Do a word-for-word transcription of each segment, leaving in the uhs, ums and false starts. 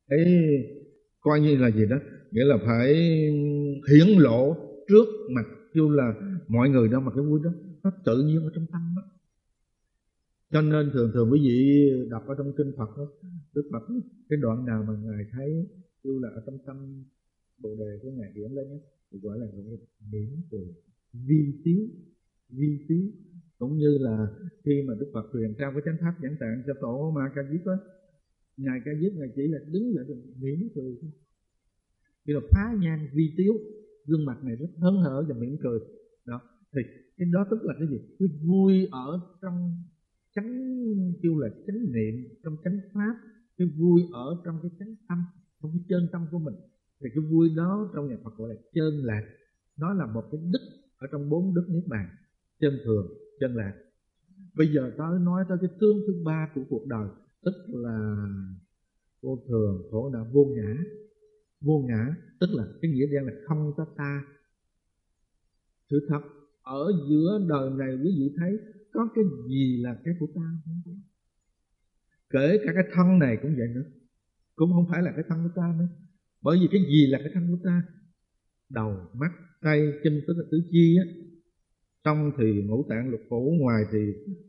Ấy coi như là gì đó, nghĩa là phải hiển lộ trước mặt kêu là mọi người đó, mà cái vui đó nó tự nhiên ở trong tâm đó. Cho nên thường thường quý vị đọc ở trong kinh Phật đó, Đức Phật cái đoạn nào mà ngài thấy kêu là ở trong tâm Bồ đề của ngài hiển lên đó, thì gọi là mỉm cười, vi tiếu, vi tiếu. Cũng như là khi mà Đức Phật truyền trao cái chánh pháp nhãn tạng cho tổ Ma Ca Diếp á, ngài Ca Diếp ngài chỉ là đứng lại rồi mỉm cười thôi, như là phá nhan vi tiếu, gương mặt này rất hớn hở và mỉm cười đó. Thì cái đó tức là cái gì? Cái vui ở trong chánh, kêu là chánh niệm, trong chánh pháp, cái vui ở trong cái chánh tâm, trong cái chân tâm của mình. Thì cái vui đó trong nhà Phật gọi là chân lạc. Nó là một cái đức ở trong bốn đức niết bàn: chân thường, chân lạc. Bây giờ tôi nói tới cái tướng thứ ba của cuộc đời, tức là vô thường, khổ não, vô ngã. Vô ngã tức là cái nghĩa đen là không có ta. Sự thật ở giữa đời này quý vị thấy có cái gì là cái của ta không có. Kể cả cái thân này cũng vậy nữa, cũng không phải là cái thân của ta nữa. Bởi vì cái gì là cái thân của ta? Đầu, mắt, tay, chân, tức là tứ chi á. Trong thì ngũ tạng lục phủ, ngoài thì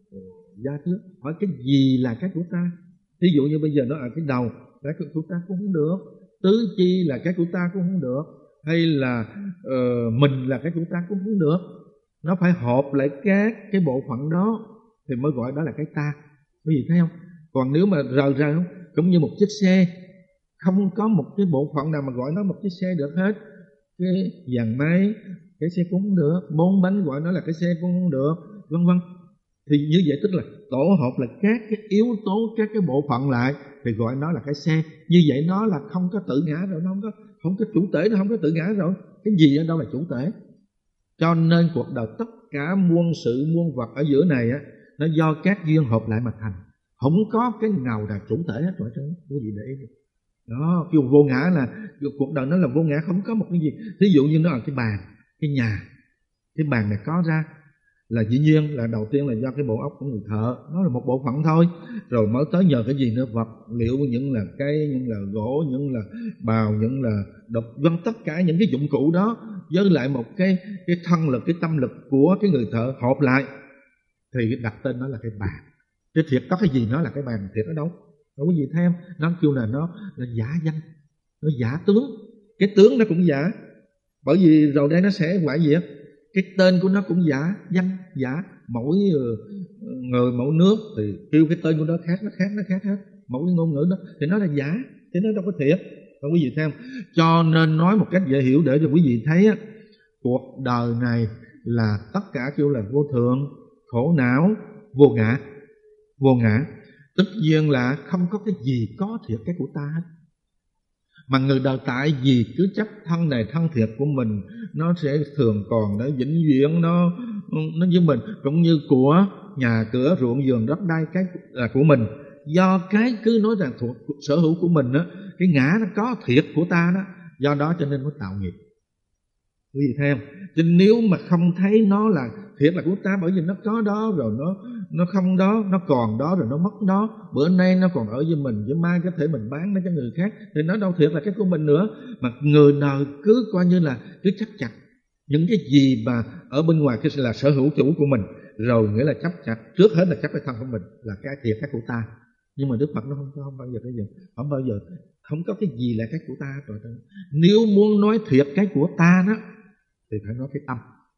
da thước. Hỏi cái gì là cái của ta? Ví dụ như bây giờ nó ở cái đầu, cái của ta cũng không được. Tứ chi là cái của ta cũng không được. Hay là uh, mình là cái của ta cũng không được. Nó phải hợp lại các cái bộ phận đó thì mới gọi đó là cái ta. Quý vị thấy không? Còn nếu mà rời ra không, cũng như một chiếc xe, không có một cái bộ phận nào mà gọi nó một chiếc xe được hết. Cái dàn máy, cái xe cũng không được. Bốn bánh gọi nó là cái xe cũng không được, vân vân. Thì như vậy tức là tổ hợp là các cái yếu tố, các cái bộ phận lại thì gọi nó là cái xe. Như vậy nó là không có tự ngã rồi, nó không có không có chủ thể, nó không có tự ngã rồi. Cái gì ở đâu là chủ thể? Cho nên cuộc đời tất cả muôn sự muôn vật ở giữa này á, nó do các duyên hợp lại mà thành. Không có cái nào là chủ thể hết rồi, quý vị để ý đó. Kêu vô ngã là cuộc đời nó là vô ngã, không có một cái gì. Ví dụ như nó là cái bàn, cái nhà, cái bàn này có ra là dĩ nhiên là đầu tiên là do cái bộ óc của người thợ, nó là một bộ phận thôi. Rồi mới tới nhờ cái gì nữa, vật liệu, những là cây, những là gỗ, những là bào, những là độc vân, tất cả những cái dụng cụ đó với lại một cái cái thân lực, cái tâm lực của cái người thợ hợp lại thì đặt tên nó là cái bàn. Chứ thiệt có cái gì nó là cái bàn thiệt ở đâu? Đâu có gì thêm. Nó kêu là nó là giả danh, nó giả tướng. Cái tướng nó cũng giả, bởi vì rồi đây nó sẽ hoại diệt. Cái tên của nó cũng giả, danh giả. Mỗi người mỗi nước thì kêu cái tên của nó khác, nó khác, nó khác hết. Mỗi cái ngôn ngữ đó thì nó là giả, thì nó đâu có thiệt. Đâu quý vị thấy không? Cho nên nói một cách dễ hiểu để cho quý vị thấy á, cuộc đời này là tất cả kêu là vô thường, khổ não, vô ngã. Vô ngã tất nhiên là không có cái gì có thiệt cái của ta hết. Mà người đời tại vì cứ chấp thân này thân thiệt của mình, nó sẽ thường còn, nó vĩnh viễn, nó nó với mình. Cũng như của nhà cửa ruộng vườn đất đai, cái là của mình. Do cái cứ nói rằng thuộc sở hữu của mình đó, cái ngã nó có thiệt của ta đó, do đó cho nên mới tạo nghiệp. Quý vị thấy không? Chứ nếu mà không thấy nó là thiệt là của ta, bởi vì nó có đó rồi nó nó không đó, nó còn đó rồi nó mất đó. Bữa nay nó còn ở với mình, với mai có thể mình bán nó cho người khác, thì nó đâu thiệt là cái của mình nữa. Mà người nào cứ coi như là cứ chấp chặt những cái gì mà ở bên ngoài cái là sở hữu chủ của mình, rồi nghĩa là chấp chặt, trước hết là chấp cái thân của mình là cái thiệt cái của ta. Nhưng mà Đức Phật nó không có, không bao giờ cái gì, không bao giờ, không có cái gì là cái của ta. Rồi nếu muốn nói thiệt cái của ta đó thì phải nói cái tâm,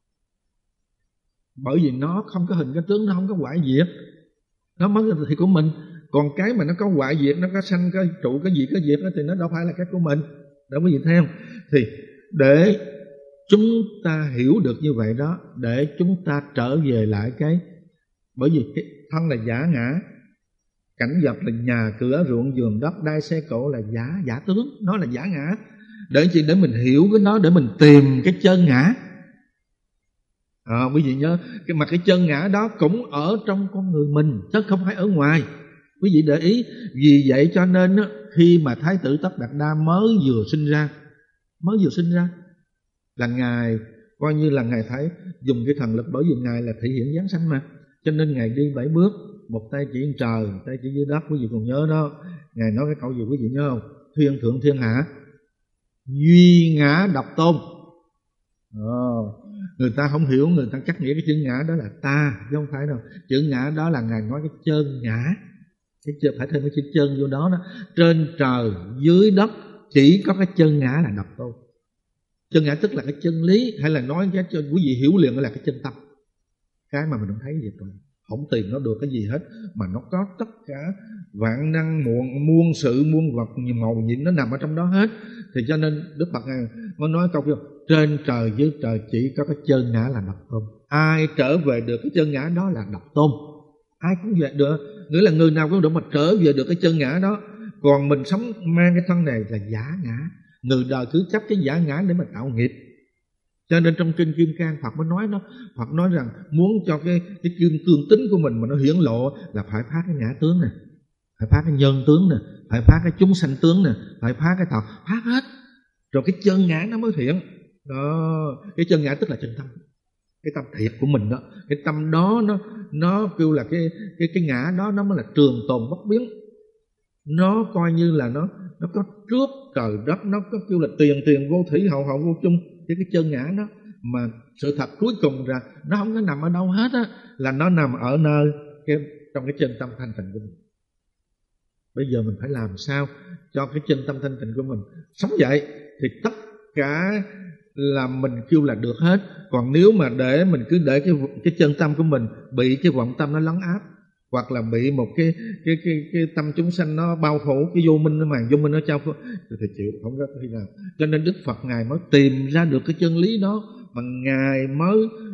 bởi vì nó không có hình cái tướng, nó không có hoại diệt, nó mới là thì của mình. Còn cái mà nó có hoại diệt, nó có sanh, có trụ, cái gì có diệt đó, thì nó đâu phải là cái của mình. Đâu có gì theo. Thì để chúng ta hiểu được như vậy đó, để chúng ta trở về lại cái, bởi vì cái thân là giả ngã, cảnh vật là nhà cửa ruộng vườn đất đai xe cộ là giả, giả tướng, nó là giả ngã. Để chỉ để mình hiểu cái nó, để mình tìm cái chân ngã. À, quý vị nhớ, cái mà cái chân ngã đó cũng ở trong con người mình, chứ không phải ở ngoài. Quý vị để ý. Vì vậy cho nên khi mà Thái tử Tất Đạt Đa mới vừa sinh ra, mới vừa sinh ra là Ngài coi như là Ngài thấy dùng cái thần lực, bởi vì Ngài là thể hiện giáng sanh mà. Cho nên Ngài đi bảy bước, một tay chỉ trời, một tay chỉ dưới đất. Quý vị còn nhớ đó, Ngài nói cái câu gì quý vị nhớ không? Thiên thượng thiên hạ, duy ngã độc tôn. Ồ, người ta không hiểu, người ta chắc nghĩa cái chữ ngã đó là ta, chứ không phải đâu. Chữ ngã đó là Ngài nói cái chân ngã, cái chân, phải thêm cái chữ chân vô đó đó. Trên trời dưới đất chỉ có cái chân ngã là độc tôn. Chân ngã tức là cái chân lý, hay là nói cho quý vị hiểu liền là cái chân tâm. Cái mà mình không thấy gì rồi, không tìm nó được cái gì hết, mà nó có tất cả vạn năng muôn, muôn sự muôn vật màu nhiệm nó nằm ở trong đó hết. Thì cho nên Đức Phật Ngài mới nói câu kia: trên trời dưới trời chỉ có cái chân ngã là độc tôn. Ai trở về được cái chân ngã đó là độc tôn. Ai cũng về được, nghĩa là người nào cũng được mà trở về được cái chân ngã đó. Còn mình sống mang cái thân này là giả ngã, người đời cứ chấp cái giả ngã để mà tạo nghiệp. Cho nên trong kinh Kim Cang Phật mới nói nó, Phật nói rằng muốn cho cái cái kim cương tính của mình mà nó hiển lộ là phải phá cái ngã tướng này, phải phá cái nhân tướng nè, phải phá cái chúng sanh tướng nè, phải phá cái thọ, phá hết. Rồi cái chân ngã nó mới thiện. Đó, cái chân ngã tức là chân tâm, cái tâm thiệt của mình đó. Cái tâm đó nó nó kêu là cái cái cái ngã đó nó mới là trường tồn bất biến. Nó coi như là nó nó có trước trời đất, nó có kêu là tiền tiền vô thủy hậu hậu vô chung. Cái cái chân ngã đó mà sự thật cuối cùng ra nó không có nằm ở đâu hết á, là nó nằm ở nơi cái trong cái chân tâm thanh tịnh của mình. Bây giờ mình phải làm sao cho cái chân tâm thanh tịnh của mình sống dậy thì tất cả là mình kêu là được hết. Còn nếu mà để mình cứ để cái cái chân tâm của mình bị cái vọng tâm nó lấn áp, hoặc là bị một cái cái cái cái tâm chúng sanh nó bao phủ, cái vô minh nó màn vô minh nó trao phủ, thì chịu không có khi nào. Cho nên Đức Phật Ngài mới tìm ra được cái chân lý đó, mà Ngài mới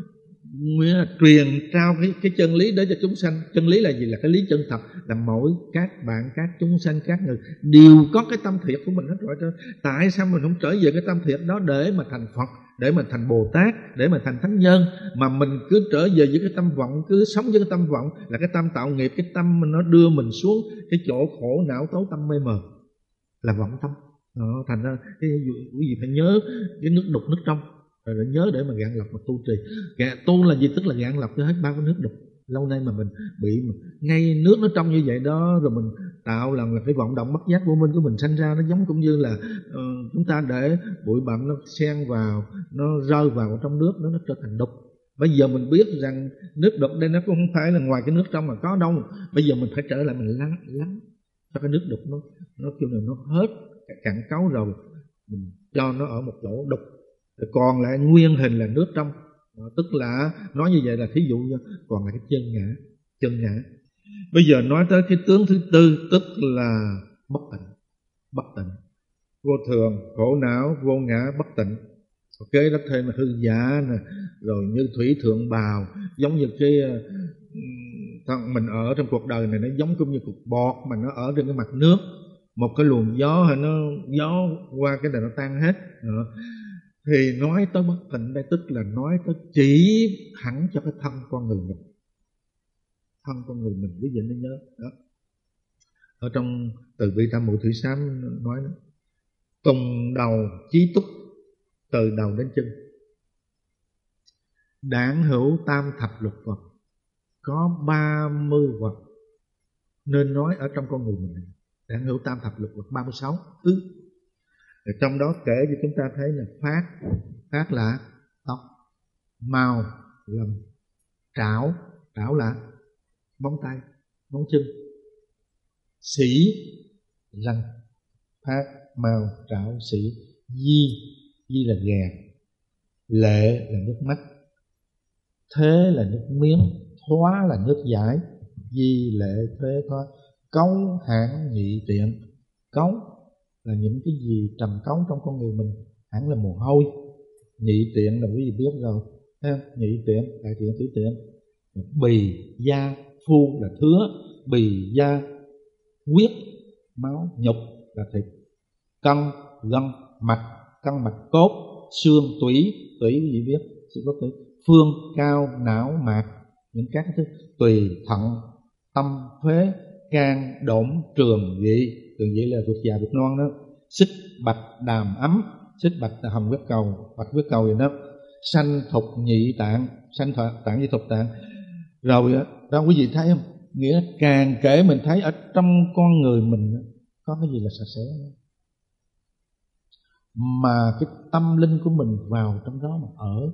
truyền trao cái cái chân lý để cho chúng sanh. Chân lý là gì? Là cái lý chân thật, là mỗi các bạn, các chúng sanh, các người đều có cái tâm thiệt của mình hết rồi. Tại sao mình không trở về cái tâm thiệt đó để mà thành Phật, để mà thành Bồ Tát, để mà thành Thánh Nhân, mà mình cứ trở về với cái tâm vọng, cứ sống với cái tâm vọng, là cái tâm tạo nghiệp, cái tâm nó đưa mình xuống cái chỗ khổ não tố tâm mê mờ, là vọng tâm. Đó, thành ra cái quý vị phải nhớ cái nước đục nước trong, rồi để nhớ để mà gạn lọc mà tu trì. Gạn tu là gì? Tức là gạn lọc cho hết bao cái nước đục. Lâu nay mà mình bị ngay nước nó trong như vậy đó, rồi mình tạo làm là cái vọng động bất giác vô minh của mình sanh ra. Nó giống cũng như là uh, chúng ta để bụi bặm nó xen vào, nó rơi vào trong nước đó, nó trở thành đục. Bây giờ mình biết rằng nước đục đây nó cũng không phải là ngoài cái nước trong mà có đâu. Bây giờ mình phải trở lại mình lắng lắng cho cái nước đục nó nó kêu là nó hết cạn cấu rồi, mình cho nó ở một chỗ đục, còn lại nguyên hình là nước trong. Tức là nói như vậy là thí dụ như còn là cái chân ngã, chân ngã. Bây giờ nói tới cái tướng thứ tư, tức là bất tịnh. Bất tịnh, vô thường, khổ não, vô ngã, bất tịnh. Ok, đó thêm là hư giả nè, rồi như thủy thượng bào, giống như cái thân mình ở trong cuộc đời này, nó giống cũng như cục bọt mà nó ở trên cái mặt nước. Một cái luồng gió hay nó gió qua cái này nó tan hết. Đó. Thì nói tới bất tịnh đây tức là nói tới chỉ hẳn cho cái thân con người mình. Thân con người mình, quý vị nên nhớ đó. Ở trong Từ Bi Tam Muội Thủy Sám nói đó: tùng đầu chí túc, từ đầu đến chân, đản hữu tam thập lục vật. Có ba mươi vật nên nói ở trong con người mình. Đản hữu tam thập lục vật, ba mươi sáu thứ. Rồi trong đó kể cho chúng ta thấy là phát, phát là tóc, màu là trảo, trảo là móng tay, móng chân, sĩ răng, phát, màu, trảo, sĩ, di, di là ghè, lệ là nước mắt, thế là nước miếng, thoá là nước giải, di, lệ, thế, thoá, cấu, hãn, nhị, tiện. Cấu là những cái gì trầm cấu trong con người mình, hẳn là mồ hôi. Nhị tiện là quý vị biết rồi, thấy không? Nhị tiện, đại tiện, tứ tiện. Bì, da, phu là thứa, bì, da, huyết, máu, nhục là thịt, cân, gân, mạch, cân mạch cốt, xương, tủy, tủy quý vị biết, sự có tủy, phương, cao, não, mạc, những các thứ, tùy, thận, tâm, phế, can, đổn, trường, vị. Trường vị là thuộc già thuộc non đó. Xích, bạch, đàm, ấm. Xích, bạch là hồng huyết cầu, bạch huyết cầu vậy đó. Sanh, thục, nhị tạng. Sanh, tạng với thục tạng. Rồi đó quý vị thấy không? Nghĩa càng kể mình thấy ở trong con người mình có cái gì là sạch sẽ. mà cái tâm linh của mình vào trong đó mà ở,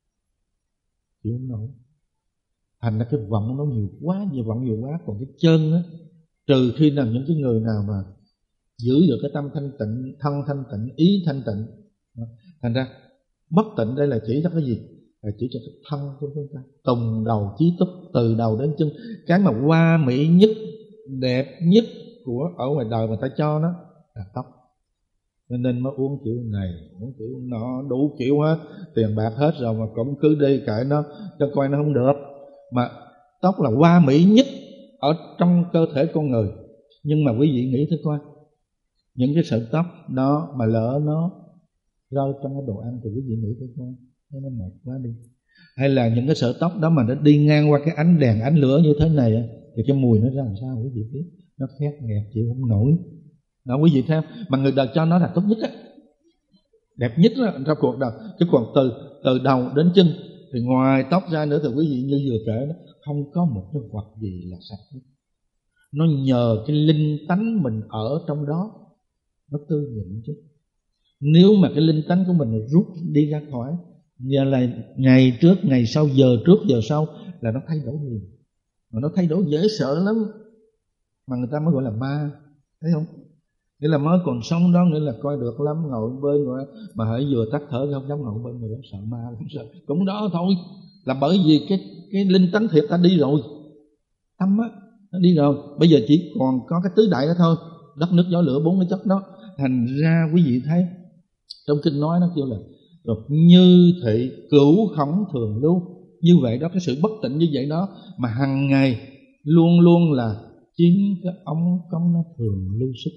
chịu không nổi. Thành ra cái vọng nó nhiều quá, nhiều vọng nhiều quá. Còn cái chân á, trừ khi nào những cái người nào mà giữ được cái tâm thanh tịnh, thân thanh tịnh, ý thanh tịnh. Thành ra bất tịnh đây là chỉ cho cái gì? Là chỉ cho cái thân của chúng ta, tùng đầu chí túc, từ đầu đến chân. Cái mà hoa mỹ nhất, đẹp nhất của ở ngoài đời người ta cho nó là tóc. Cho nên mới uống kiểu này, uống kiểu nọ, đủ kiểu hết, tiền bạc hết rồi mà cũng cứ đi kệ nó, cho coi nó không được. Mà tóc là hoa mỹ nhất ở trong cơ thể con người. Nhưng mà quý vị nghĩ thử coi, những cái sợi tóc đó mà lỡ nó rơi trong cái đồ ăn thì quý vị nghĩ thử coi, nó mệt quá đi. Hay là những cái sợi tóc đó mà nó đi ngang qua cái ánh đèn, ánh lửa như thế này thì cái mùi nó ra làm sao quý vị biết? Nó khét nghẹt chịu không nổi. Đó quý vị thấy không? Mà người đời cho nó là tốt nhất á, đẹp nhất đó, trong cuộc đời. Chứ còn từ từ đầu đến chân thì ngoài tóc ra nữa thì quý vị như vừa kể đó, không có một cái vật gì là sạch hết. Nó nhờ cái linh tánh mình ở trong đó nó tư nhịn chứ. Nếu mà cái linh tánh của mình rút đi ra khỏi, như là ngày trước, ngày sau, giờ trước, giờ sau là nó thay đổi liền. Mà nó thay đổi dễ sợ lắm. Mà người ta mới gọi là ma, thấy không? Nghĩa là mới còn sống đó, nghĩa là coi được lắm, ngồi bên người mà hãy vừa tắt thở không dám ngồi bên người đó, sợ ma lắm, sợ. Cũng đó thôi, là bởi vì cái cái linh tánh thiệt ta đi rồi, tâm á nó đi rồi. Bây giờ chỉ còn có cái tứ đại đó thôi, đất nước gió lửa, bốn cái chất đó. Thành ra quý vị thấy trong kinh nói nó kêu là rồi như thị cửu khổng thường lưu. Như vậy đó, cái sự bất tịnh như vậy đó mà hằng ngày luôn luôn là chín cái ống cống nó thường lưu xuất.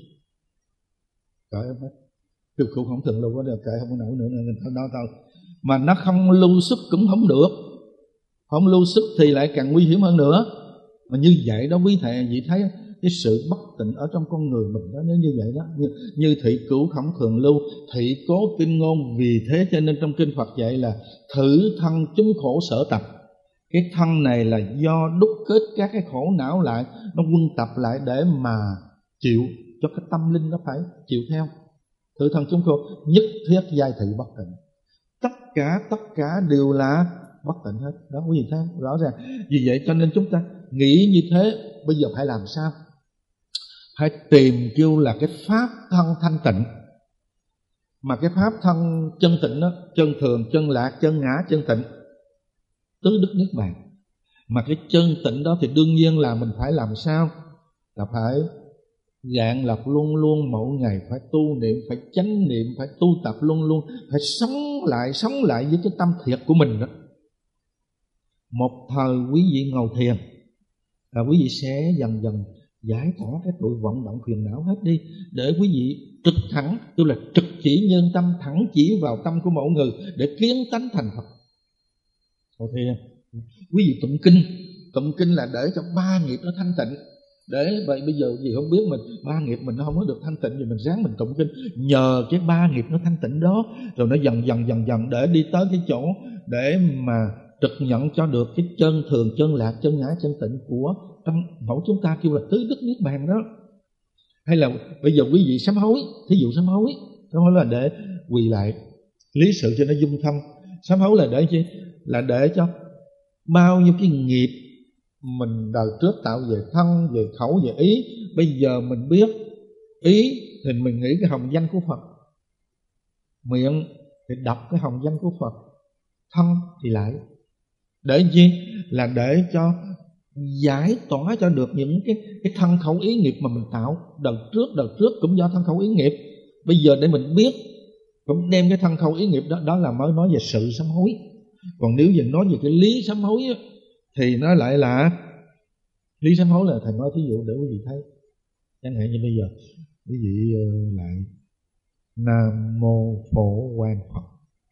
Cởi hết, cửu cửu khổng thường lưu có được, kệ không có nổi nữa nên thôi đó thôi. Mà nó không lưu xuất cũng không được, không lưu xuất thì lại càng nguy hiểm hơn nữa. Mà như vậy đó quý thầy vị thấy cái sự bất tịnh ở trong con người mình đó, nếu như vậy đó, như, như thị cửu khổng thường lưu, thị cố kinh ngôn. Vì thế cho nên trong kinh Phật dạy là thử thân chúng khổ sở tập. Cái thân này là do đúc kết các cái khổ não lại, nó quân tập lại để mà chịu, cho cái tâm linh nó phải chịu theo. Thử thân chúng khổ, nhất thiết giai thị bất tịnh. Tất cả, tất cả đều là bất tịnh hết. Đó quý vị thấy rõ ràng. Vì vậy cho nên chúng ta nghĩ như thế, bây giờ phải làm sao? Hãy tìm kêu là cái pháp thân thanh tịnh. Mà cái pháp thân chân tịnh đó, chân thường, chân lạc, chân ngã, chân tịnh, tứ đức niết bàn. Mà cái chân tịnh đó thì đương nhiên là mình phải làm sao? Là phải dạng lập luôn luôn, mỗi ngày phải tu niệm, phải chánh niệm, phải tu tập luôn luôn, phải sống lại, sống lại với cái tâm thiệt của mình đó. Một thời quý vị ngồi thiền là quý vị sẽ dần dần giải tỏa cái tội vọng động phiền não hết đi, để quý vị trực thẳng, tức là trực chỉ nhân tâm, thẳng chỉ vào tâm của mỗi người để kiến tánh thành Phật. Ngồi thiền, quý vị tụng kinh, tụng kinh là để cho ba nghiệp nó thanh tịnh. Để vậy bây giờ gì không biết mình ba nghiệp mình nó không có được thanh tịnh, thì mình ráng mình tụng kinh, nhờ cái ba nghiệp nó thanh tịnh đó, rồi nó dần dần dần dần để đi tới cái chỗ để mà trực nhận cho được cái chân thường, chân lạc, chân ngã, chân tịnh của trong mẫu chúng ta kêu là tứ đức niết bàn đó. Hay là bây giờ quý vị sám hối, thí dụ sám hối, sám hối là để quỳ lại lý sự cho nó dung thâm. Sám hối là để chi? Là để cho bao nhiêu cái nghiệp mình đời trước tạo về thân, về khẩu, về ý, bây giờ mình biết ý thì mình nghĩ cái hồng danh của Phật, miệng thì đọc cái hồng danh của Phật, thân thì lại để chi? Là để cho giải tỏa cho được những cái, cái thân khẩu ý nghiệp mà mình tạo đời trước, đời trước cũng do thân khẩu ý nghiệp. Bây giờ để mình biết, cũng đem cái thân khẩu ý nghiệp đó, đó là mới nói về sự sám hối. Còn nếu giờ nói về cái lý sám hối á, thì nó lại là lý sám hối là thầy nói thí dụ để quý vị thấy. Chẳng hạn như bây giờ quý vị lại Nam Mô Phổ Quang Phật,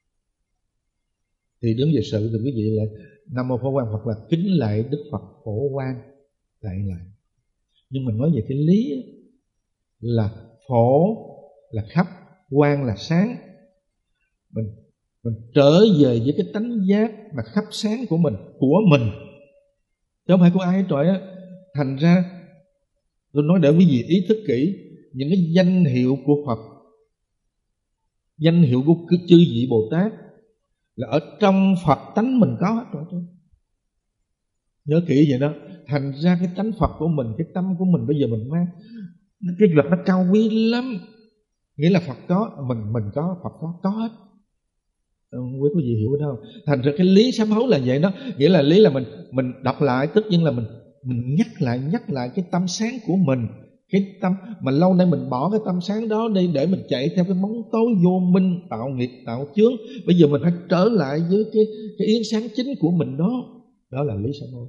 thì đứng về sự thì quý vị lại Nam Mô Phổ Quang Phật là kính lạy Đức Phật Phổ Quang, lại lại. Nhưng mình nói về cái lý là phổ là khắp, quang là sáng. Mình mình trở về với cái tánh giác mà khắp sáng của mình, của mình, chứ không phải của ai hết trọi á. Thành ra tôi nói để quý vị ý thức kỹ những cái danh hiệu của Phật danh hiệu của chư vị Bồ Tát là ở trong Phật tánh mình có hết rồi. Nhớ kỹ vậy đó. Thành ra cái tánh Phật của mình, cái tâm của mình bây giờ mình mang cái vật nó cao quý lắm. Nghĩa là Phật có, mình mình có, Phật có, có hết. Không biết quý vị hiểu đâu. Thành ra cái lý sám hối là vậy đó. Nghĩa là lý là mình mình đọc lại, tất nhiên là mình mình nhắc lại nhắc lại cái tâm sáng của mình, cái tâm mà lâu nay mình bỏ cái tâm sáng đó đi để mình chạy theo cái bóng tối vô minh, tạo nghiệp tạo chướng. Bây giờ mình phải trở lại với cái cái yến sáng chính của mình đó. Đó là lý sám hối.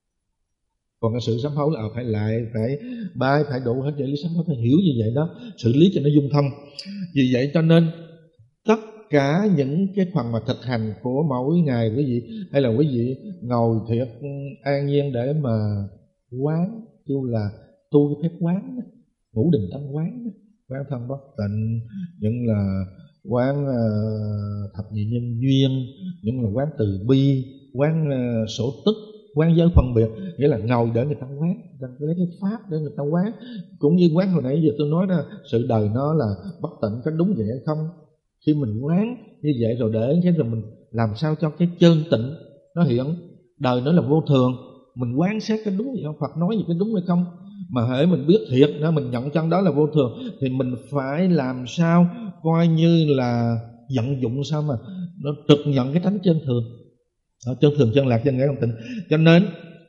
Còn cái sự sám hối là phải lại phải bài phải đủ hết. Vậy lý sám hối phải hiểu như vậy đó, xử lý cho nó dung thông. Vì vậy cho nên tất cả những cái phần mà thực hành của mỗi ngày quý vị, hay là quý vị ngồi thiệt an nhiên để mà quán, kêu là tu cái phép quán, ngũ định tâm quán, quán thân bất tịnh, những là quán uh, thập nhị nhân duyên, những là quán từ bi, quán uh, sổ tức, quán giới phân biệt. Nghĩa là ngồi để người ta quán, người ta lấy cái pháp để người ta quán. Cũng như quán hồi nãy giờ tôi nói đó, sự đời nó là bất tịnh, có đúng vậy hay không? Khi mình quán như vậy rồi để cái rồi mình làm sao cho cái chân tịnh nó hiện. Đời nó là vô thường, mình quán xét cái đúng vậy không, Phật nói gì cái đúng hay không. Mà hễ mình biết thiệt đó, mình nhận chân đó là vô thường, thì mình phải làm sao coi như là vận dụng sao mà nó trực nhận cái tánh chân thường. Đó, chân thường chân lạc chân ngã không tịnh. Cho nên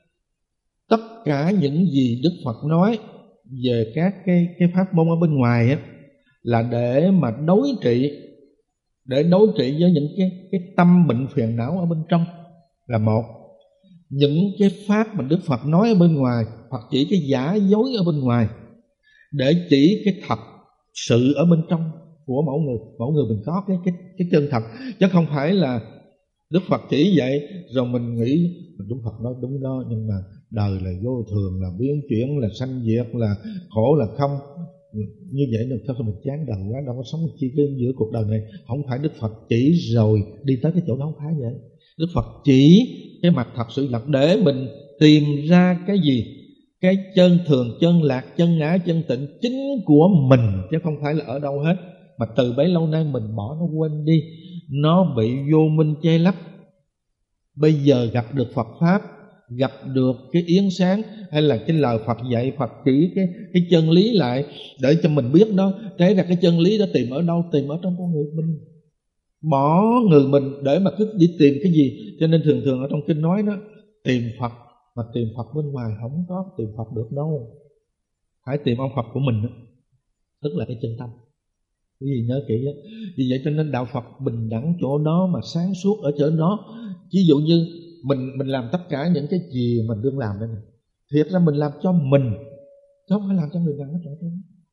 tất cả những gì Đức Phật nói về các cái cái pháp môn ở bên ngoài á, là để mà đối trị, để đối trị với những cái cái tâm bệnh phiền não ở bên trong là một. Những cái pháp mà Đức Phật nói ở bên ngoài, Phật chỉ cái giả dối ở bên ngoài để chỉ cái thật sự ở bên trong của mỗi người. Mỗi người mình có cái cái cái chân thật, chứ không phải là Đức Phật chỉ vậy rồi mình nghĩ Đức Phật nói đúng đó, nhưng mà đời là vô thường, là biến chuyển, là sanh diệt, là khổ, là không. Như vậy là sao mình chán đời quá, đâu có sống chi cái giữa cuộc đời này. Không phải Đức Phật chỉ rồi đi tới cái chỗ đó, không phải vậy. Đức Phật chỉ cái mặt thật sự thật để mình tìm ra cái gì, cái chân thường, chân lạc, chân ngã, chân tịnh chính của mình, chứ không phải là ở đâu hết. Mà từ bấy lâu nay mình bỏ nó quên đi, nó bị vô minh che lấp. Bây giờ gặp được Phật Pháp, gặp được cái yến sáng, hay là cái lời Phật dạy, Phật chỉ cái, cái chân lý lại để cho mình biết đó. Thế ra cái chân lý đó tìm ở đâu? Tìm ở trong con người mình. Bỏ người mình để mà cứ đi tìm cái gì. Cho nên thường thường ở trong kinh nói đó, tìm Phật, mà tìm Phật bên ngoài không có tìm Phật được đâu. Phải tìm ông Phật của mình đó, tức là cái chân tâm. Quý vị nhớ kỹ đó. Vì vậy cho nên đạo Phật bình đẳng chỗ đó, mà sáng suốt ở chỗ đó. Ví dụ như mình mình làm tất cả những cái gì mình đương làm đây này, thiệt ra mình làm cho mình, chứ không phải làm cho người nào hết rồi.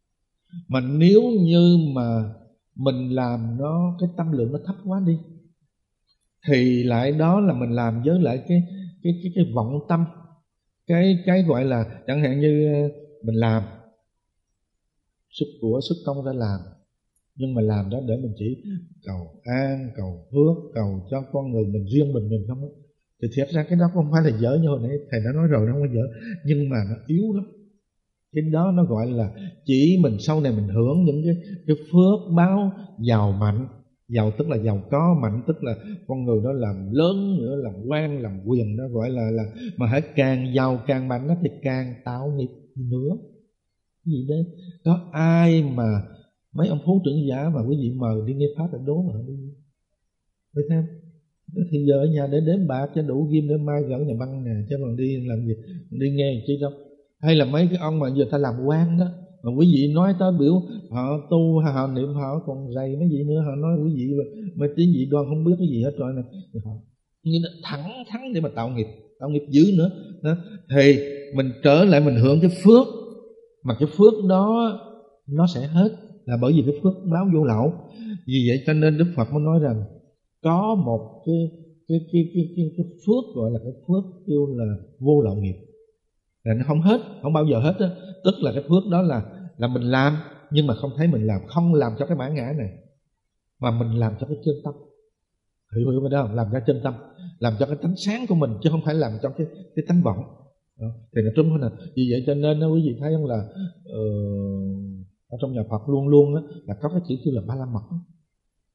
Mà nếu như mà mình làm nó cái tâm lượng nó thấp quá đi, thì lại đó là mình làm với lại cái cái cái cái vọng tâm, cái cái gọi là chẳng hạn như mình làm sức của sức công ra làm, nhưng mà làm đó để mình chỉ cầu an, cầu phước, cầu cho con người mình, riêng mình mình không. Thì thiệt ra cái đó không phải là dở như hồi nãy thầy đã nói rồi, nó không có dở, nhưng mà nó yếu lắm. Cái đó nó gọi là chỉ mình sau này mình hưởng những cái, cái phước báo giàu mạnh. Giàu tức là giàu có, mạnh tức là con người đó làm lớn nữa, làm quan, làm quyền, đó gọi là là mà hãy càng giàu càng mạnh đó thì càng tạo nghiệp nữa. Cái gì đấy? Có ai mà mấy ông phú trưởng giả mà quý vị mời đi nghe pháp là đố mà đi. Vậy thêm thì giờ ở nhà để đếm bạc cho đủ ghim để mai gỡ nhà băng nè, chứ còn đi làm gì, đi nghe chi đâu. Hay là mấy cái ông mà giờ ta làm quan đó, mà quý vị nói tới biểu họ tu họ niệm họ còn dày mấy gì nữa, họ nói quý vị mà tiếng dị đoan không biết cái gì hết rồi nè, họ như là thẳng thắn để mà tạo nghiệp, tạo nghiệp dữ nữa đó. Thì mình trở lại mình hưởng cái phước, mà cái phước đó nó sẽ hết, là bởi vì cái phước báo vô lậu. Vì vậy cho nên Đức Phật mới nói rằng có một cái cái cái cái cái, cái phước gọi là cái phước kêu là vô lậu nghiệp, là nó không hết, không bao giờ hết đó. Tức là cái phước đó là là mình làm nhưng mà không thấy mình làm, không làm cho cái bản ngã này, mà mình làm cho cái chân tâm. Hiểu hiểu đó không? Làm cho chân tâm, làm cho cái tánh sáng của mình, chứ không phải làm cho cái cái tánh vọng. Đó. Thì nó trúng hết nè. Vì vậy cho nên quý vị thấy không là uh, ở trong nhà Phật luôn luôn đó, là có cái chữ kêu là ba la mật.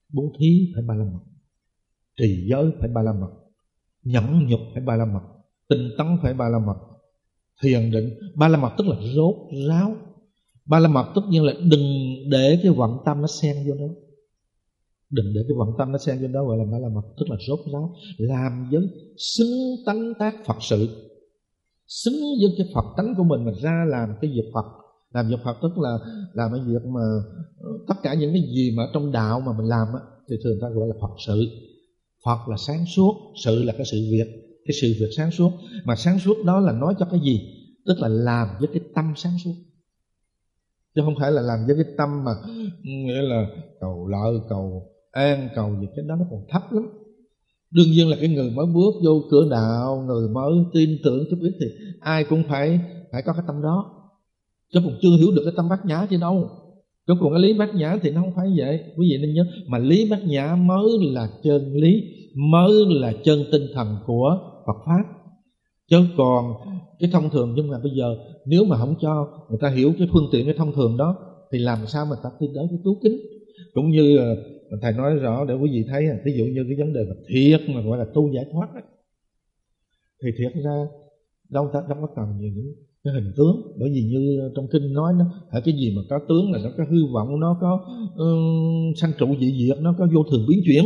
bố thí phải ba la mật, trì giới phải ba la mật, nhẫn nhục phải ba la mật, tinh tấn phải ba la mật, thiền định. Ba la mật tức là rốt ráo. Ba la mật tất nhiên là đừng để cái vọng tâm nó xen vô đó, đừng để cái vọng tâm nó xen vô đó, gọi là ba la mật, tức là rốt ráo, làm với xứng tánh tác Phật sự, xứng với cái Phật tánh của mình mà ra làm cái việc Phật. Làm việc Phật tức là làm cái việc mà tất cả những cái gì mà trong đạo mà mình làm á, thì thường ta gọi là Phật sự. Phật là sáng suốt, sự là cái sự việc, cái sự việc sáng suốt. Mà sáng suốt đó là nói cho cái gì? Tức là làm với cái tâm sáng suốt, chứ không phải là làm với cái tâm mà nghĩa là cầu lợi, cầu an, cầu gì, cái đó nó còn thấp lắm. Đương nhiên là cái người mới bước vô cửa đạo, người mới tin tưởng chút ít thì ai cũng phải phải có cái tâm đó, chứ còn chưa hiểu được cái tâm bát nhã chứ đâu. Chứ còn cái lý bát nhã thì nó không phải vậy, quý vị nên nhớ. Mà lý bát nhã mới là chân lý, mới là chân tinh thần của Phật Pháp. Chứ còn cái thông thường, nhưng mà bây giờ nếu mà không cho người ta hiểu cái phương tiện cái thông thường đó thì làm sao mà ta tin tới cái cứu kính. Cũng như thầy nói rõ để quý vị thấy, ví dụ như cái vấn đề mà thiệt mà gọi là tu giải thoát ấy, thì thiệt ra đâu ta đâu có cần những cái hình tướng. Bởi vì như trong kinh nói nó ở cái gì mà có tướng là nó có hư vọng, nó có uh, sanh trụ dị diệt, nó có vô thường biến chuyển.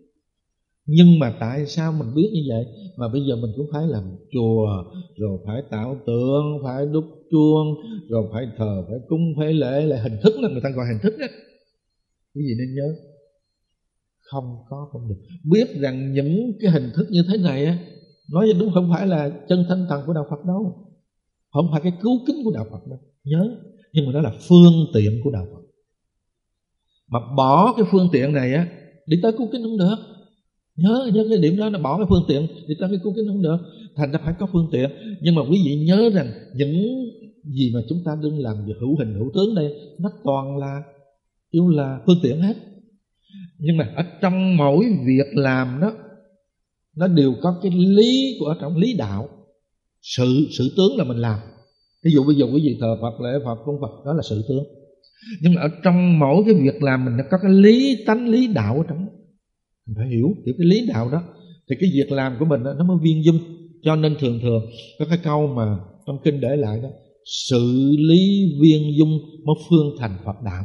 Nhưng mà tại sao mình biết như vậy mà bây giờ mình cũng phải làm chùa, rồi phải tạo tượng, phải đúc chuông, rồi phải thờ, phải cúng, phải lễ, là hình thức, là người ta gọi hình thức á. Cái gì nên nhớ, không có không được. Biết rằng những cái hình thức như thế này á, nói đúng không phải là chân thanh thần của đạo Phật đâu, không phải cái cứu kính của đạo Phật đâu, nhớ. Nhưng mà đó là phương tiện của đạo Phật. Mà bỏ cái phương tiện này á, đi tới cứu kính không được. Nhớ, nhớ cái điểm đó, nó bỏ cái phương tiện đi tới cái cứu kính không được. Thành ra phải có phương tiện. Nhưng mà quý vị nhớ rằng những gì mà chúng ta đừng làm việc hữu hình hữu tướng đây, nó toàn là yêu là phương tiện hết. Nhưng mà ở trong mỗi việc làm đó, nó đều có cái lý của ở trong lý đạo. Sự sự tướng là mình làm. Ví dụ bây giờ quý vị thờ Phật, lễ Phật, cung Phật, đó là sự tướng. Nhưng mà ở trong mỗi cái việc làm mình nó có cái lý tánh, lý đạo ở trong đó. Mình phải hiểu, hiểu cái lý đạo đó thì cái việc làm của mình đó, nó mới viên dung. Cho nên thường thường có cái câu mà trong kinh để lại đó, sự lý viên dung mới phương thành Phật đạo.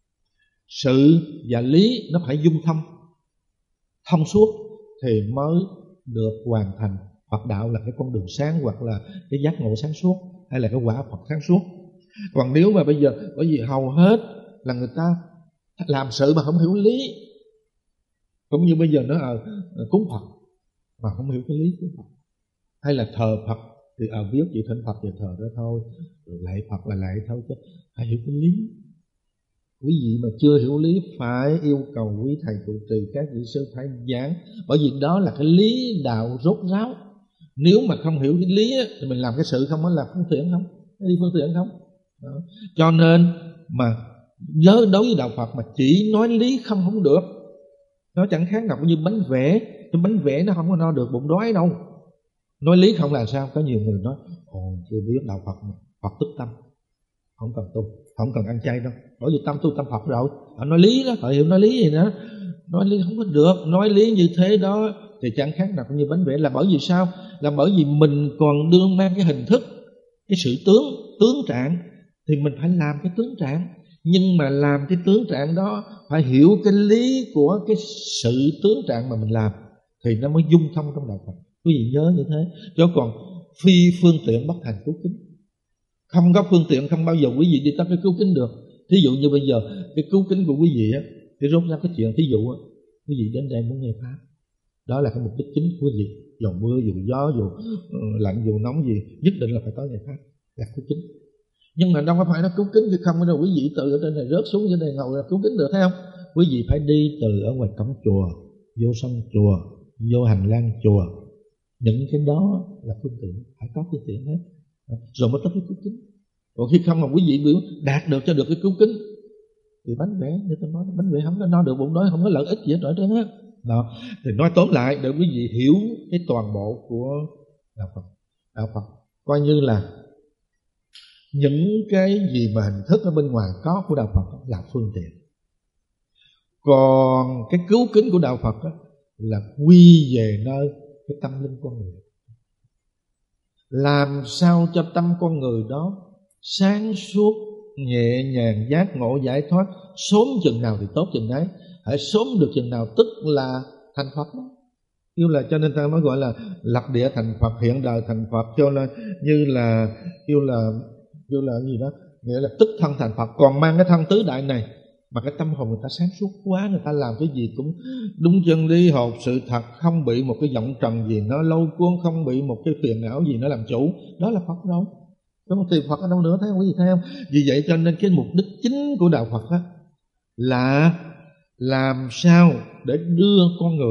Sự và lý nó phải dung thông, thông suốt thì mới được hoàn thành Phật đạo, là cái con đường sáng, hoặc là cái giác ngộ sáng suốt, hay là cái quả Phật sáng suốt. Còn nếu mà bây giờ, bởi vì hầu hết là người ta làm sự mà không hiểu lý, cũng như bây giờ nó ở cúng Phật mà không hiểu cái lý của Phật, hay là thờ Phật thì ở à, viết chữ thỉnh Phật thì thờ đó thôi, rồi lạy Phật là lạy thôi, chứ phải hiểu cái lý. Quý vị mà chưa hiểu lý phải yêu cầu quý thầy trụ trì, các vị sư phải giảng, bởi vì đó là cái lý đạo rốt ráo. Nếu mà không hiểu cái lý á, thì mình làm cái sự không có là phương tiện không, đi phương tiện không đó. Cho nên mà nhớ, đối với đạo Phật mà chỉ nói lý không không được. Nó chẳng khác nào như bánh vẽ. Cái bánh vẽ nó không có no được bụng đói đâu. Nói lý không là sao? Có nhiều người nói ồ chưa biết đạo Phật mà Phật tức tâm, không cần tu, không cần ăn chay đâu, bởi vì tâm tu tâm Phật rồi. Họ nói lý đó, họ hiểu nói lý gì đó. Nói lý không có được. Nói lý như thế đó thì chẳng khác nào như bánh vẽ. Là bởi vì sao? Là bởi vì mình còn đương mang cái hình thức, cái sự tướng, tướng trạng, thì mình phải làm cái tướng trạng. Nhưng mà làm cái tướng trạng đó phải hiểu cái lý của cái sự tướng trạng mà mình làm, thì nó mới dung thông trong đạo Phật. Quý vị nhớ như thế. Chứ còn phi phương tiện bất thành cứu kính. Không có phương tiện không bao giờ quý vị đi tới cái cứu kính được. Thí dụ như bây giờ cái cứu kính của quý vị á, thì rốt ra cái chuyện, thí dụ á, quý vị đến đây muốn nghe Pháp, đó là cái mục đích chính của quý vị. Dù mưa, dù gió, dù uh, lạnh, dù nóng gì, nhất định là phải tới nghe Pháp, là cứu kính. Nhưng mà đâu có phải nó cứu kính chứ không đâu quý vị từ ở trên này rớt xuống dưới đây ngồi là cứu kính được, thấy không? Quý vị phải đi từ ở ngoài cổng chùa, vô sân chùa, vô hành lang chùa. Những cái đó là phương tiện, phải có phương tiện hết, rồi mới tới cái cứu kính. Còn khi không mà quý vị biểu đạt được cho được cái cứu kính thì bánh vẽ, như tôi nói, bánh vẽ không có no được bụng đói, không có lợi ích gì hết trơn á. Đó, thì nói tóm lại để quý vị hiểu cái toàn bộ của đạo Phật. Đạo Phật coi như là những cái gì mà hình thức ở bên ngoài có của đạo Phật là phương tiện. Còn cái cứu kính của đạo Phật đó, là quy về nơi cái tâm linh con người. Làm sao cho tâm con người đó sáng suốt, nhẹ nhàng, giác ngộ, giải thoát, sớm chừng nào thì tốt chừng ấy. Hãy sớm được chừng nào tức là thành Phật đó. Như là cho nên ta mới gọi là lập địa thành Phật, hiện đời thành Phật, cho nên như là kêu là kêu là gì đó, nghĩa là tức thân thành Phật. Còn mang cái thân tứ đại này mà cái tâm hồn người ta sáng suốt quá, người ta làm cái gì cũng đúng chân lý hợp sự thật, không bị một cái vọng trần gì nó lôi cuốn, không bị một cái phiền não gì nó làm chủ, đó là Phật đâu. Có tìm Phật ở đâu nữa, thấy không? Quý vị thấy không? Vì vậy cho nên cái mục đích chính của đạo Phật đó là làm sao để đưa con người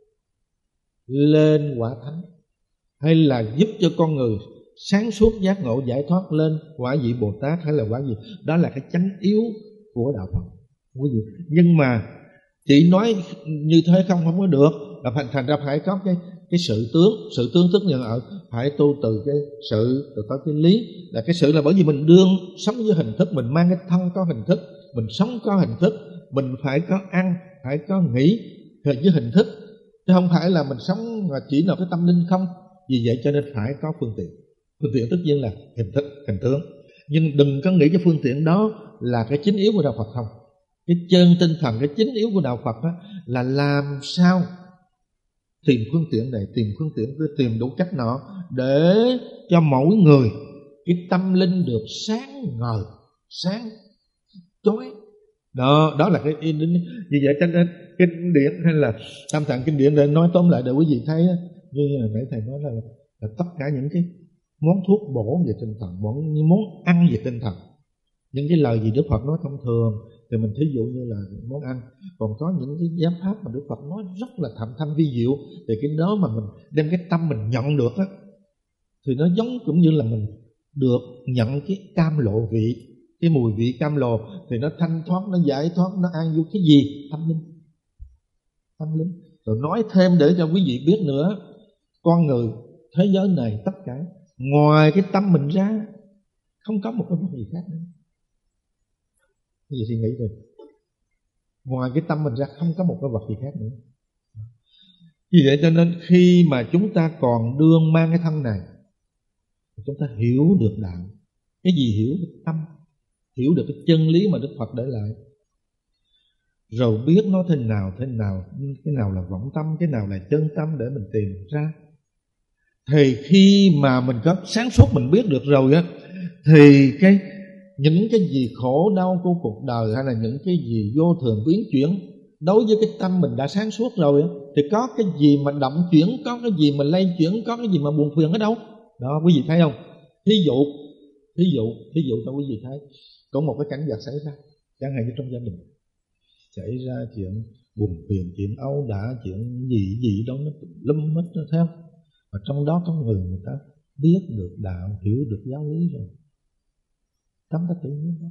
lên quả thánh, hay là giúp cho con người sáng suốt, giác ngộ, giải thoát lên quả vị Bồ Tát, hay là quả gì. Đó là cái chánh yếu của đạo Phật, quý vị. Nhưng mà chỉ nói như thế không không có được, là thành thành ra phải có cái cái sự tướng. Sự tướng tức nhận ở phải tu từ cái sự, từ có cái lý. Là cái sự là bởi vì mình đương sống với hình thức, mình mang cái thân có hình thức, mình sống có hình thức, mình phải có ăn, phải có nghĩ với hình thức, chứ không phải là mình sống mà chỉ là cái tâm linh không. Vì vậy cho nên phải có phương tiện. Phương tiện tất nhiên là hình thức, hình tướng. Nhưng đừng có nghĩ cái phương tiện đó là cái chính yếu của đạo Phật không. Cái chân tinh thần, cái chính yếu của đạo Phật đó là làm sao tìm phương tiện này, tìm phương tiện, tìm đủ cách nọ để cho mỗi người cái tâm linh được sáng ngời, sáng chói. Đó, đó là cái vì vậy cho nên kinh điển hay là Tam Tạng kinh điển để nói tóm lại để quý vị thấy, như nãy thầy nói là, là tất cả những cái món thuốc bổ về tinh thần, những món ăn về tinh thần, những cái lời gì Đức Phật nói thông thường thì mình thí dụ như là món ăn. Còn có những cái giáo pháp mà Đức Phật nói rất là thậm thâm vi diệu, thì cái đó mà mình đem cái tâm mình nhận được á, thì nó giống cũng như là mình được nhận cái cam lộ vị, cái mùi vị cam lồ, thì nó thanh thoát, nó giải thoát, nó an vui cái gì? Tâm linh. Tâm linh. Rồi nói thêm để cho quý vị biết nữa, con người thế giới này tất cả ngoài cái tâm mình ra không có một cái vật gì khác nữa. Cái gì suy nghĩ đi. Ngoài cái tâm mình ra không có một cái vật gì khác nữa. Vì vậy cho nên khi mà chúng ta còn đương mang cái thân này, chúng ta hiểu được đạo. Cái gì hiểu được tâm, hiểu được cái chân lý mà Đức Phật để lại, rồi biết nó thế nào, thế nào, cái nào là vọng tâm, cái nào là chân tâm để mình tìm ra. Thì khi mà mình có sáng suốt mình biết được rồi á, thì cái những cái gì khổ đau của cuộc đời, hay là những cái gì vô thường biến chuyển, đối với cái tâm mình đã sáng suốt rồi á, thì có cái gì mà động chuyển, có cái gì mà lay chuyển, có cái gì mà buồn phiền ở đâu. Đó, quý vị thấy không? Thí dụ, thí dụ, thí dụ cho quý vị thấy, có một cái cảnh vật xảy ra, chẳng hạn như trong gia đình xảy ra chuyện buồn phiền, chuyện âu đả, chuyện gì gì đó nó lâm mất nó theo. Và trong đó có người người ta biết được đạo, hiểu được giáo lý rồi, tâm ta tự nhiên đó.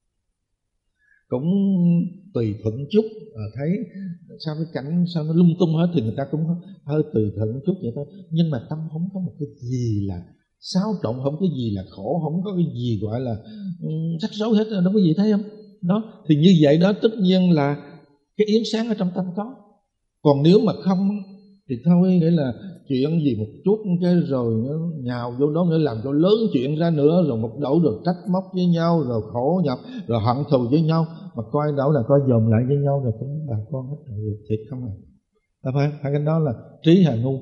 Cũng tùy thuận chút, à, thấy sao cái cảnh sao nó lung tung hết thì người ta cũng hơi tùy thuận chút vậy thôi. Nhưng mà tâm không có một cái gì là xáo trộn, không có gì là khổ, không có cái gì gọi là um, rắc rối hết đó, quý vị thấy không? Đó, thì như vậy đó tất nhiên là cái yến sáng ở trong tâm có. Còn nếu mà không thì thôi, nghĩa là chuyện gì một chút cái rồi nó nhào vô đó, nghĩa làm cho lớn chuyện ra nữa, rồi một đổ rồi trách móc với nhau, rồi khổ nhập, rồi hận thù với nhau, mà coi đâu là coi dồn lại với nhau rồi cũng bà con hết rồi, thiệt không à? Ta phải phải cái đó là trí hà ngu.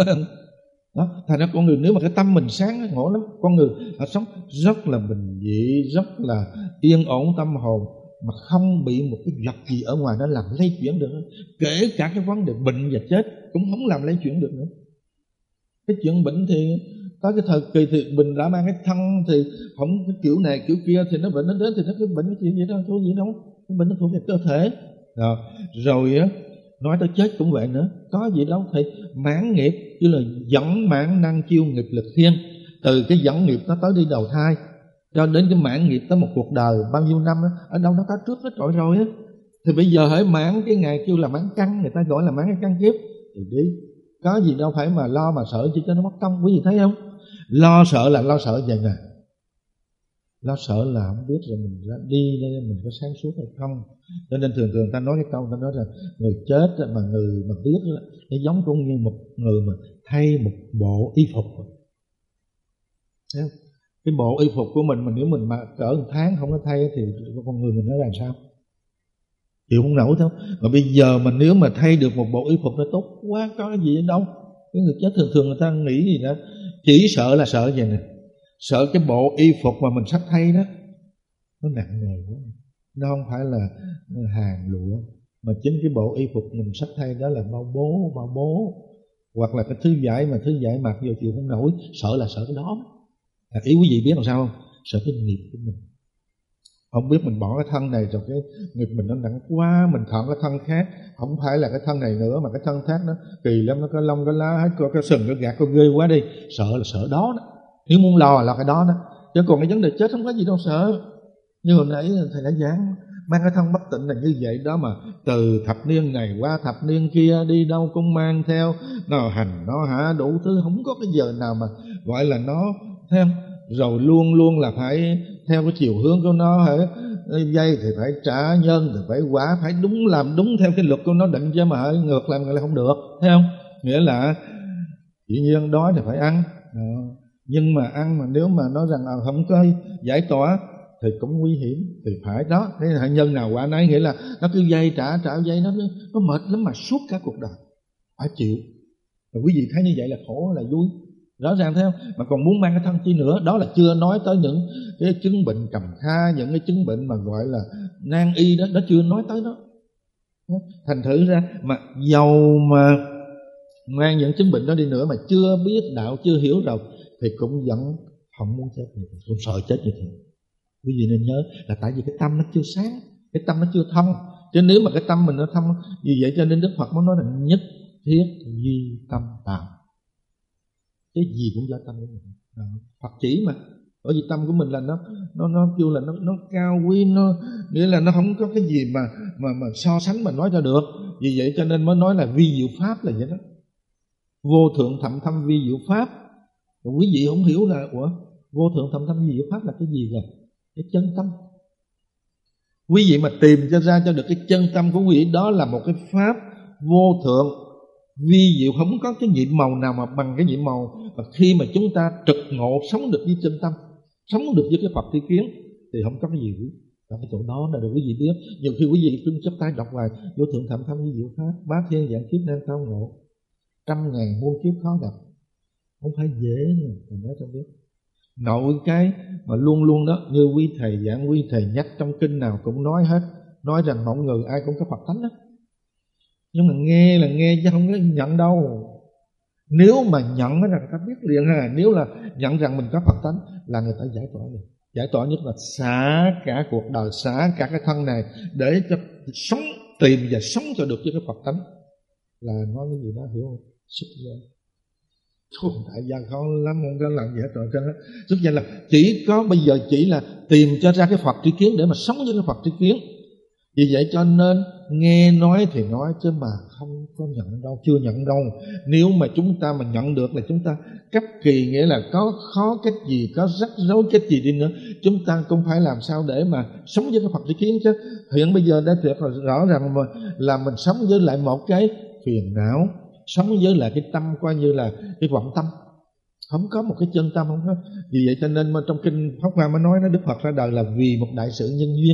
Đó, thành ra con người nếu mà cái tâm mình sáng ngộ lắm, con người họ sống rất là bình dị, rất là yên ổn tâm hồn, mà không bị một cái vật gì ở ngoài nó làm lay chuyển được. Kể cả cái vấn đề bệnh và chết cũng không làm lay chuyển được nữa. Cái chuyện bệnh thì có cái thời kỳ thì mình đã mang cái thân thì không cái kiểu này kiểu kia, thì nó bệnh nó đến thì nó cứ bệnh cái chuyện gì đâu, có gì đâu, cái bệnh nó thuộc về cơ thể. Rồi, rồi á, nói tới chết cũng vậy nữa, có gì đâu, thì mãn nghiệp như là dẫn mãn năng chiêu nghiệp lực thiên, từ cái dẫn nghiệp nó tới đi đầu thai cho đến cái mãn nghiệp tới một cuộc đời bao nhiêu năm đó, ở đâu nó có trước hết trội rồi á. Thì bây giờ hãy mãn cái ngày kêu là mãn căn, người ta gọi là mãn cái căn kiếp thì đi, có gì đâu phải mà lo mà sợ chỉ cho nó mất công. Quý vị thấy không? Lo sợ là lo sợ vậy nè, Lo sợ là không biết rồi mình ra đi nên mình có sáng suốt hay không. Cho nên thường thường ta nói cái câu ta nói là người chết mà người mà biết nó giống cũng như một người mà thay một bộ y phục. Thấy không? Cái bộ y phục của mình mà nếu mình mà cỡ một tháng không có thay thì con người mình nó làm sao? Chịu không nổi đâu. Mà bây giờ mà nếu mà thay được một bộ y phục nó tốt quá, có cái gì đâu. Cái người chết thường thường người ta nghĩ gì đó, chỉ sợ là sợ vậy nè, sợ cái bộ y phục mà mình sắp thay đó nó nặng nề quá. Nó không phải là hàng lụa, mà chính cái bộ y phục mình sắp thay đó là bao bố, bao bố, hoặc là cái thứ vải mà thứ vải mặc vô chịu không nổi. Sợ là sợ cái đó. À, ý quý vị biết làm sao không? Sợ cái nghiệp của mình. Không biết mình bỏ cái thân này rồi cái nghiệp mình nó nặng quá, mình chọn cái thân khác, không phải là cái thân này nữa mà cái thân khác nó kỳ lắm, nó có lông có lá hết, có cái sừng có gạt có ghê quá đi. Sợ là sợ đó đó. Nếu muốn lo là cái đó đó. Chứ còn cái vấn đề chết không có gì đâu sợ. Như hồi nãy thầy đã giảng, mang cái thân bất tịnh là như vậy đó, mà từ thập niên này qua thập niên kia đi đâu cũng mang theo, nó hành nó hả đủ thứ, không có cái giờ nào mà gọi là nó theo. Rồi luôn luôn là phải theo cái chiều hướng của nó hả? Dây thì phải trả, nhân thì phải quả, phải đúng làm đúng theo cái luật của nó định, chứ mà ngược làm người là không được, thấy không? Nghĩa là dĩ nhiên đói thì phải ăn, nhưng mà ăn mà nếu mà nói rằng là không có giải tỏa thì cũng nguy hiểm, thì phải đó. Thế là nhân nào quả nấy, nghĩa là nó cứ dây trả trả dây, nó nó mệt lắm mà suốt cả cuộc đời phải chịu. Rồi quý vị thấy như vậy là khổ là vui, rõ ràng thấy không? Mà còn muốn mang cái thân chi nữa, đó là chưa nói tới những cái chứng bệnh trầm kha, những cái chứng bệnh mà gọi là nan y đó, đó chưa nói tới đó. Thành thử ra mà giàu mà mang những chứng bệnh đó đi nữa mà chưa biết đạo, chưa hiểu rồi thì cũng vẫn không muốn chết như thế, cũng sợ chết như thế. Quý vị nên nhớ là tại vì cái tâm nó chưa sáng, cái tâm nó chưa thông. Chứ nếu mà cái tâm mình nó thông, vì vậy cho nên Đức Phật mới nói là nhất thiết duy tâm tạo. Cái gì cũng do tâm của mình. Đó. Phật chỉ mà, bởi vì tâm của mình là nó nó nó kêu là nó nó cao quý, nó nghĩa là nó không có cái gì mà mà mà so sánh mà nói ra được. Vì vậy cho nên mới nói là vi diệu pháp là vậy đó. Vô thượng thậm thâm vi diệu pháp. Rồi quý vị không hiểu là ủa, vô thượng thậm thâm vi diệu pháp là cái gì rồi? Cái chân tâm. Quý vị mà tìm cho ra cho được cái chân tâm của quý vị, đó là một cái pháp vô thượng vi diệu, không có cái nhiệm màu nào mà bằng cái nhiệm màu mà khi mà chúng ta trực ngộ sống được với chân tâm, sống được với cái Phật tri kiến thì không có cái gì quý. Ở cái chỗ đó là được quý vị biết. Nhiều khi quý vị cứ chấp tay đọc bài vô thượng thậm thâm vi diệu pháp, bá thiên vạn kiếp nên tao ngộ, trăm ngàn muôn kiếp khó gặp, không phải dễ nữa. Mình nói cho biết nội cái mà luôn luôn đó, như quý thầy giảng, quý thầy nhắc trong kinh nào cũng nói hết, nói rằng mọi người ai cũng có Phật tánh đó. Nhưng mà nghe là nghe chứ không có nhận đâu. Nếu mà nhận là người ta biết liền ha. Nếu là nhận rằng mình có Phật tánh là người ta giải tỏa liền. Giải tỏa nhất là xả cả cuộc đời, xả cả cái thân này để cho sống, tìm và sống cho được với cái Phật tánh. Là nói cái gì đó hiểu không? Xuất gia. Không, tại gia khó lắm, không có làm gì hết rồi. Xuất gia là chỉ có bây giờ chỉ là tìm cho ra cái Phật tri kiến để mà sống với cái Phật tri kiến. Vì vậy cho nên nghe nói thì nói chứ mà không có nhận đâu, chưa nhận đâu. Nếu mà chúng ta mà nhận được là chúng ta cấp kỳ, nghĩa là có khó cách gì, có rắc rối cách gì đi nữa, chúng ta cũng phải làm sao để mà sống với cái Phật tri kiến chứ. Hiện bây giờ đã tuyệt rõ ràng mà là mình sống với lại một cái phiền não, sống với lại cái tâm coi như là cái vọng tâm, không có một cái chân tâm, không có. Vì vậy cho nên mà trong kinh Pháp Hoa mới nói nó Đức Phật ra đời là vì một đại sự nhân duyên.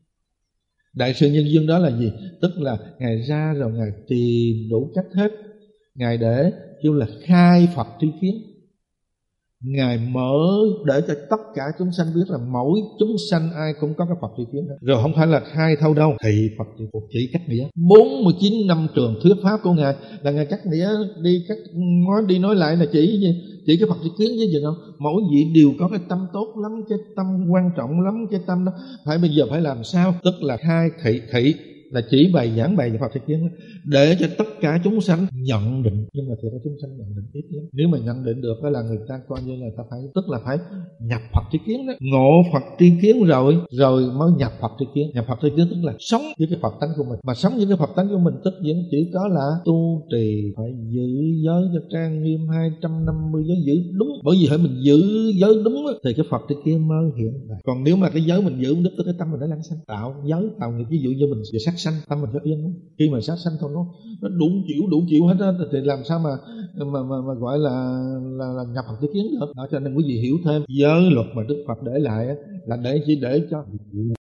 Đại sự nhân duyên đó là gì? Tức là Ngài ra rồi Ngài tìm đủ cách hết, Ngài để kêu là khai Phật tri kiến. Ngài mở để cho tất cả chúng sanh biết là mỗi chúng sanh ai cũng có cái Phật tri kiến. Rồi không phải là khai thâu đâu, thị Phật tri kiến chỉ cách nghĩa. bốn mươi chín năm trường thuyết pháp của Ngài là Ngài cắt nghĩa đi, cắt nói đi nói lại là chỉ gì? Chỉ cái Phật tri kiến chứ gì đâu. Mỗi vị đều có cái tâm tốt lắm, cái tâm quan trọng lắm, cái tâm đó phải bây giờ phải làm sao? Tức là khai thị thị là chỉ bày giảng bày Phật tri kiến để cho tất cả chúng sanh nhận định, nhưng mà thì có chúng sanh nhận định ít lắm. Nếu mà nhận định được đó là người ta coi như là ta phải, tức là phải nhập Phật tri kiến đó, ngộ Phật tri kiến rồi rồi mới nhập Phật tri kiến. Nhập Phật tri kiến tức là sống với cái Phật tánh của mình, mà sống với cái Phật tánh của mình tức vẫn chỉ có là tu trì, phải giữ giới cho trang nghiêm hai trăm năm mươi giới, giữ đúng. Bởi vì hãy mình giữ giới đúng thì cái Phật tri kiến mới hiện ra. Còn nếu mà cái giới mình giữ đúng, tức cái tâm mình nó lăng xanh, tạo giới tạo nghiệp. Ví dụ như mình về sát sanh, tâm mình phải yên lắm. Khi mà sát sanh thôi nó nó đủ chịu đủ chịu hết á, thì làm sao mà mà mà, mà gọi là, là là nhập Phật tri kiến được. Đó, cho nên quý vị hiểu thêm giới luật mà Đức Phật để lại là để chỉ để cho